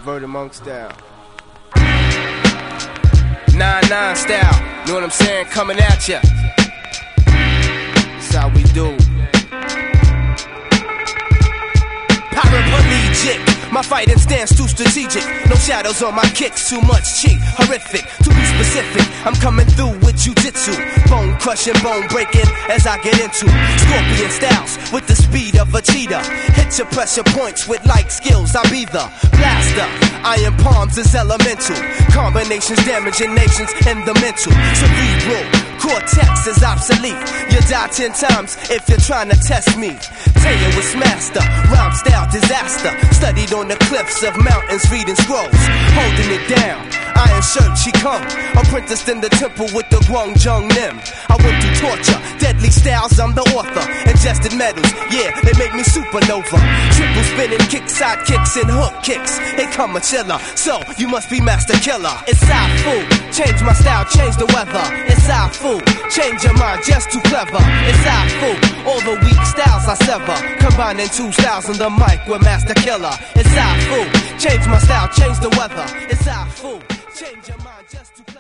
Perverted Monk style. 9-9 style. Know what I'm saying? Coming at ya. That's how we do. Paraplegic. My fighting stance too strategic. No shadows on my kicks, too much cheek. Horrific, to be specific. I'm coming through with jujitsu. Bone crushing, bone breaking as I get into scorpion styles with the speed of a cheetah. Hit your pressure points with like skills. I be the blaster. Iron palms is elemental. Combinations damaging nations in the mental. Cerebral. Cortex is obsolete. You die 10 times if you're trying to test me. Taylor was master, rhyme style disaster. Studied on the cliffs of mountains, reading scrolls, holding it down. Iron shirt, she come, apprenticed in the temple with the Guangzhou Nim. I went through torture, deadly styles, I'm the author. Ingested metals, yeah, they make me supernova. Triple spinning, kick side kicks and hook kicks. Here come a chiller, so you must be master killer. It's fool, change my style, change the weather. It's fool, change your mind, just too clever. It's fool, all the weak styles I sever. Combining two styles on the mic with master killer. It's fool, change my style, change the weather. It's fool, change your mind, just too